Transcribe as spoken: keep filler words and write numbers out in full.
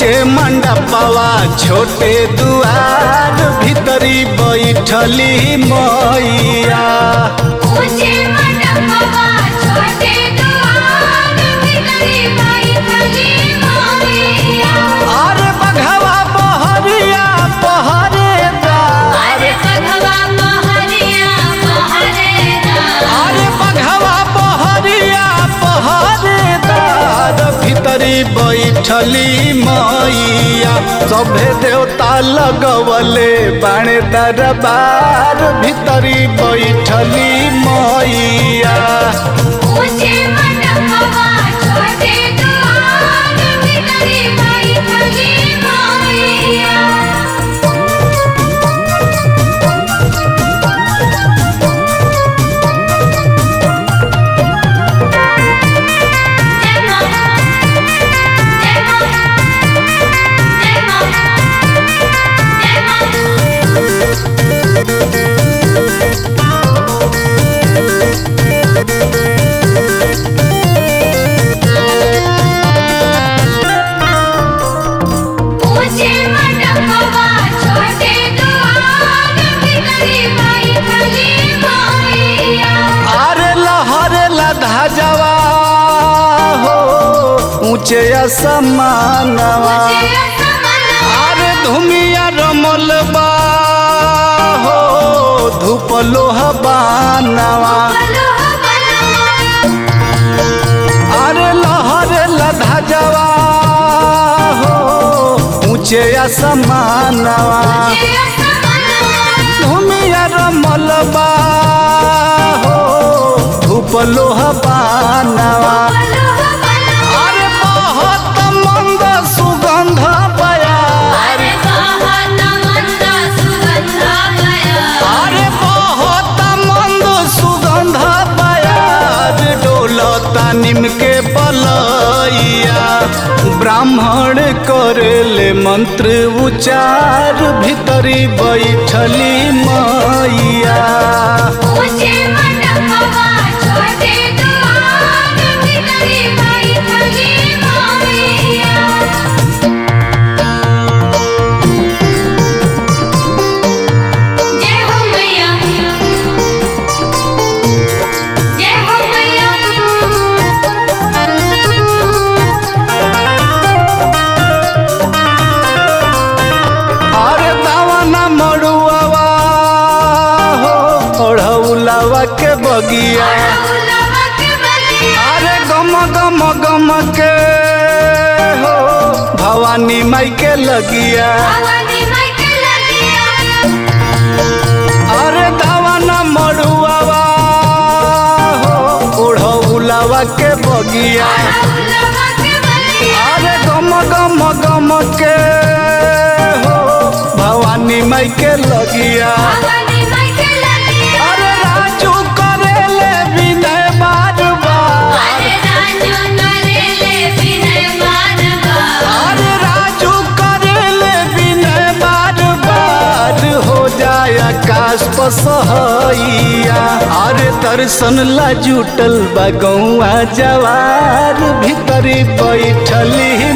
ऊंचे मंडपवा छोटे दुआर भीतरी बैठली मैया। ऊंचे मंडपवा छोटे दुआर भीतरी बैठली मैया। अरे बघवा बहरिया पहरेदार, अरे बघवा बहरिया पहरेदार, अरे बघवा बहरिया पहरेदार भीतरी बैठली मैया। सभे देवता लगवले बाणे दरबार भीतरी बैठली मैया। ऊंचे मंडपवा छोटे दुआर भीतरी बैठली मैया। ऊंचे मंडपवा छोटे दुआर भीतरी बैठली मैया। अरे लहरे लधाजवा हो ऊंचे असमानवा, अरे धुमिया रमलबा हो धूप लोहबानवा। अरे लहरे लधाजवा हो ऊंचे असमानवा, धुमिया रमलबा हो धूप लोहबानवा। अरे बहुत मंद सुगंध बयार, अरे बहुत मंद सुगंध बयार डोलता निम के बलैया। ब्राह्मण करेले मंत्र उचार भीतरी बैठली मैया। ऊंचे मंडपवा छोटे दुआर भीतरी बैठली मैया। जय हो मैया, जय हो मैया। अरे दावाना मड़ुआवा हो ओढ़ौलावा के बगिया, फूलवा के बगिया, अरे गम गम गम के हो भवानी माई के लगिया। भवानी माई के लगिया। अरे दावाना मड़ुआवा हो ओढ़ौलावा के बगिया, फूलवा के बगिया, अरे गम गम गम के हो भवानी माई के लगिया। भवानी माई के लगिया। अरे राजू करेले विनय बार बार, अरे राजू करेले विनय बार बार, अरे राजू करेले विनय बार बार हो जाए आकाश पर सहैया। अरे दर्शन ला जुटल बा गौआ जवार भीतरी बैठली